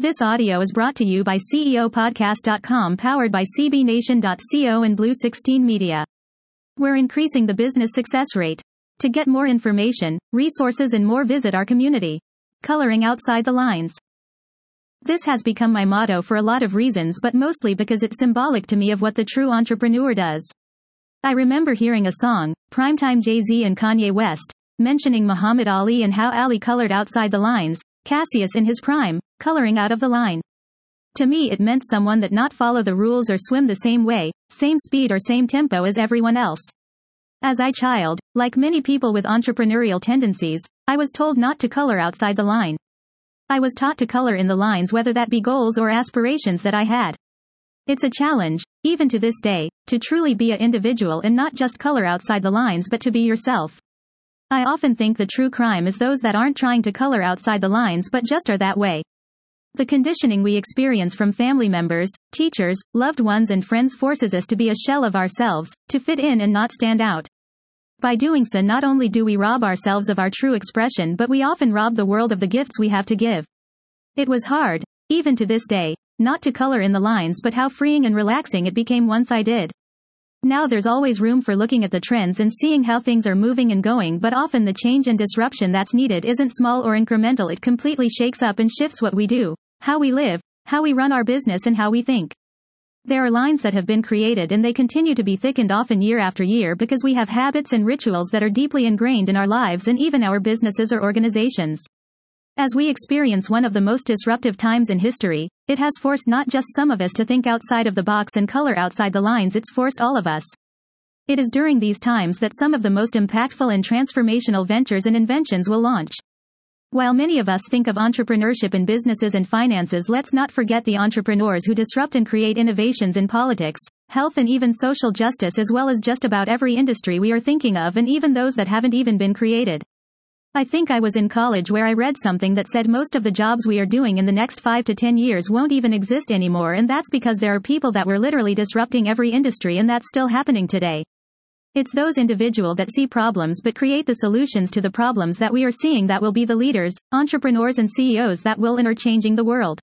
This audio is brought to you by CEOpodcast.com, powered by CBNation.co and Blue 16 Media. We're increasing the business success rate. To get more information, resources and more, visit our community. Coloring outside the lines. This has become my motto for a lot of reasons, but mostly because it's symbolic to me of what the true entrepreneur does. I remember hearing a song, Primetime Jay-Z and Kanye West, mentioning Muhammad Ali and how Ali colored outside the lines, Cassius in his prime, coloring out of the line. To me, it meant someone that not follow the rules or swim the same way, same speed or same tempo as everyone else. As a child, like many people with entrepreneurial tendencies, I was told not to color outside the line. I was taught to color in the lines, whether that be goals or aspirations that I had. It's a challenge, even to this day, to truly be an individual and not just color outside the lines but to be yourself. I often think the true crime is those that aren't trying to color outside the lines but just are that way. The conditioning we experience from family members, teachers, loved ones and friends forces us to be a shell of ourselves, to fit in and not stand out. By doing so, not only do we rob ourselves of our true expression, but we often rob the world of the gifts we have to give. It was hard, even to this day, not to color in the lines, but how freeing and relaxing it became once I did. Now there's always room for looking at the trends and seeing how things are moving and going, but often the change and disruption that's needed isn't small or incremental. It completely shakes up and shifts what we do, how we live, how we run our business and how we think. There are lines that have been created and they continue to be thickened often year after year because we have habits and rituals that are deeply ingrained in our lives and even our businesses or organizations. As we experience one of the most disruptive times in history, it has forced not just some of us to think outside of the box and color outside the lines, it's forced all of us. It is during these times that some of the most impactful and transformational ventures and inventions will launch. While many of us think of entrepreneurship in businesses and finances, let's not forget the entrepreneurs who disrupt and create innovations in politics, health and even social justice, as well as just about every industry we are thinking of and even those that haven't even been created. I think I was in college where I read something that said most of the jobs we are doing in the next 5 to 10 years won't even exist anymore, and that's because there are people that were literally disrupting every industry, and that's still happening today. It's those individuals that see problems but create the solutions to the problems that we are seeing that will be the leaders, entrepreneurs and CEOs that will and are changing the world.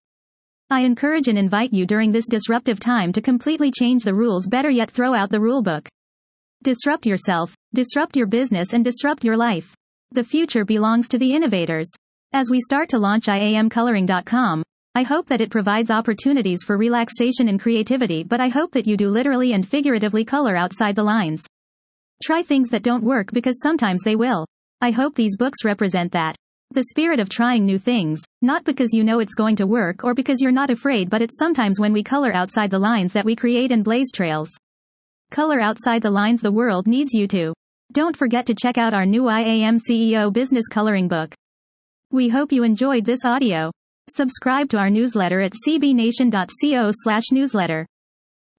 I encourage and invite you during this disruptive time to completely change the rules, better yet throw out the rule book. Disrupt yourself, disrupt your business and disrupt your life. The future belongs to the innovators. As we start to launch IAMcoloring.com, I hope that it provides opportunities for relaxation and creativity, but I hope that you do literally and figuratively color outside the lines. Try things that don't work because sometimes they will. I hope these books represent that. The spirit of trying new things, not because you know it's going to work or because you're not afraid, but it's sometimes when we color outside the lines that we create and blaze trails. Color outside the lines, the world needs you to. Don't forget to check out our new IAM CEO Business Coloring book. We hope you enjoyed this audio. Subscribe to our newsletter at cbnation.co/newsletter.